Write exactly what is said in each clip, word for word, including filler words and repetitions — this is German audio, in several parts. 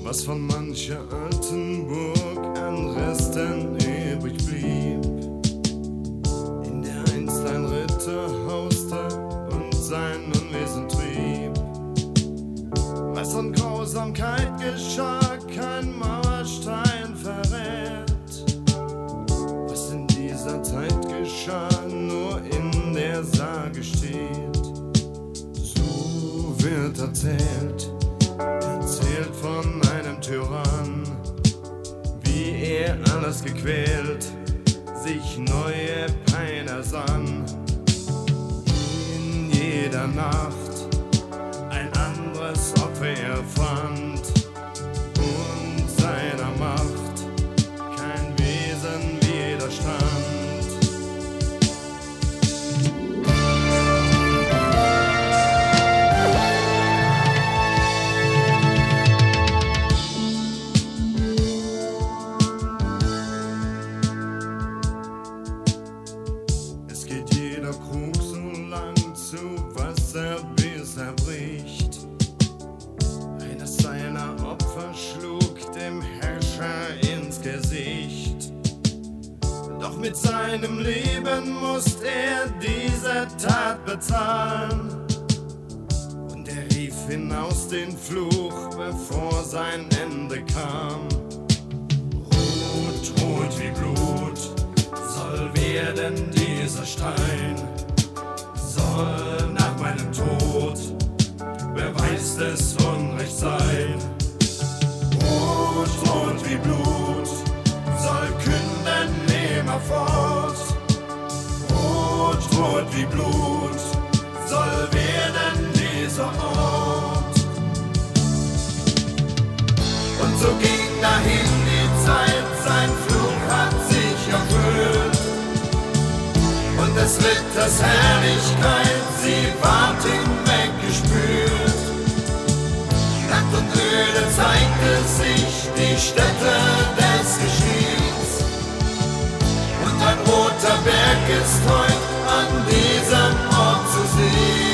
was von mancher alten Burg an Resten übrig blieb, in der einst ein Ritter hauste und sein Unwesen trieb. Was an Grausamkeit geschah, kein Mauerstein verrät. Was in dieser Zeit geschah, nur in der Sage steht. So wird erzählt, erzählt von einem Tyrann, wie er alles gequält, sich neue Pein ersann. In jeder Nacht ein anderes Opfer er fand und seiner Macht kein Wesen widerstand. Es geht jeder Krug so lang zu Wasser, bis er bricht. Eines seiner Opfer schlug dem Herrscher ins Gesicht. Doch mit seinem Leben musste er diese Tat bezahlen. Und er rief hinaus den Fluch, bevor sein Ende kam. Rot, rot wie Blut soll werden dieser Stein, soll nach meinem Tod Beweis des Unrechts sein. Rot, rot wie Blut soll künden immerfort. Rot, rot wie Blut soll werden dieser Ort. Und so ging dahin die Zeit, sein Fluch hat sich erfüllt. Und des Ritters Herrlichkeit, sie ward hinweggespült. Nackt und öde zeigte sich die Stätte des Geschehens. Und ein roter Berg ist heut an diesem Ort zu sehen.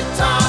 getan.